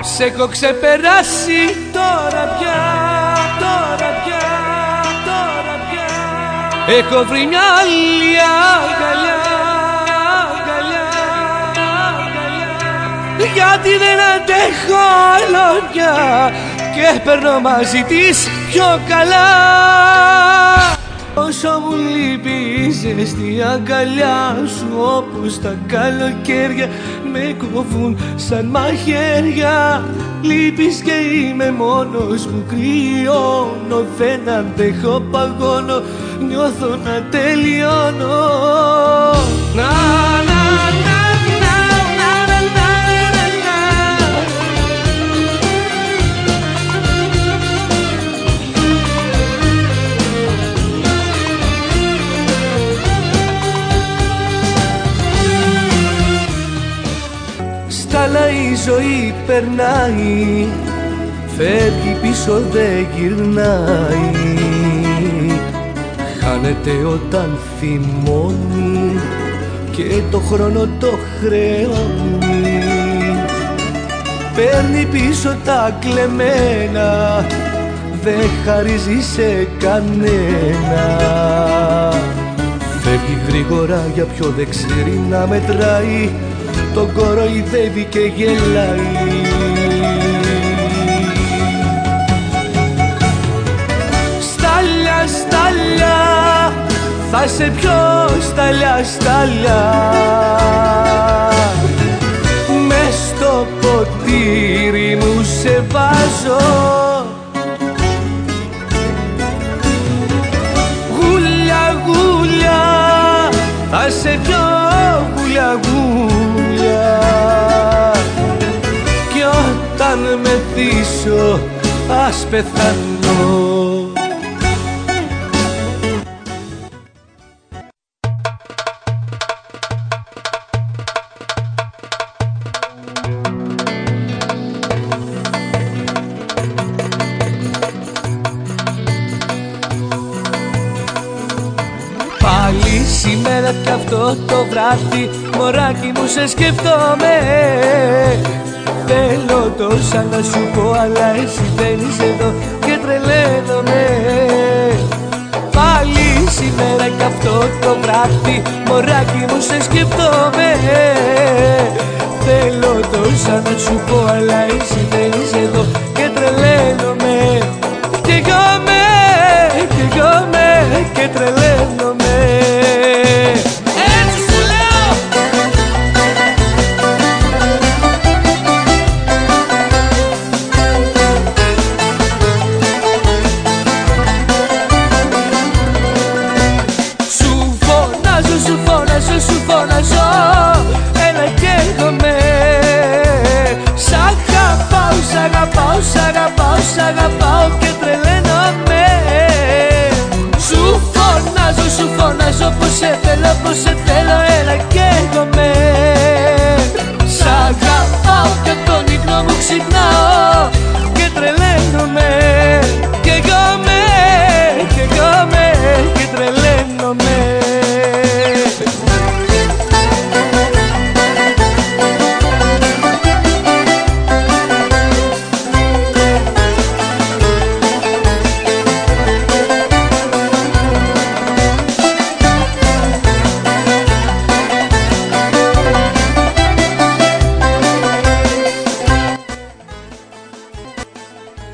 Σ' έχω ξεπεράσει τώρα πια. Έχω βρει μια άλλη αγκαλιά. Γιατί δεν αντέχω άλλο πια και παίρνω μαζί της πιο καλά. Όσο μου λείπει η ζεστή αγκαλιά σου, όπως τα καλοκαίρια με κόβουν σαν μαχαίρια. Λείπεις και είμαι μόνος που κρυώνω. Δεν αντέχω, παγώνω, νιώθω να τελειώνω. Να, να, να. Αλλά η ζωή περνάει, φεύγει πίσω δεν γυρνάει. Χάνεται όταν θυμώνει και το χρόνο το χρεώνει. Παίρνει πίσω τα κλεμμένα, δεν χαρίζει σε κανένα. Φεύγει γρήγορα για ποιο δεν ξέρει να μετράει. Τον κοροϊδεύει και γελάει. Στάλια, στάλια, θα σε πιω στάλια, στάλια. Μες στο ποτήρι μου σε βάζω. Γούλια, γούλια, θα σε πιω γούλια, γούλια. Κι όταν με θύσω ας πεθάνω. Πάλι σήμερα κι αυτό το βράδυ, μωράκι μου σε σκεφτόμαι. Θέλω τόσα να σου πω, αλλά εσύ δεν είσαι εδώ και τρελαίνομαι. Πάλι σήμερα κι αυτό το βράδυ, μωράκι μου σε σκεφτόμαι. Θέλω τόσα να σου πω, αλλά εσύ δεν είσαι εδώ και τρελαίνομαι. Καίγομαι και τρελαίνομαι. Έτσι σου λέω. Σου φωνάζω, σου φωνάζω, σου φωνάζω. Έλα καίγομαι. Σ' αγαπάω, σ' αγαπάω, σ' αγαπάω, σ' αγαπάω και τρελαίνομαι. Σου φωνάζω, πως σε θέλω, πως σε θέλω.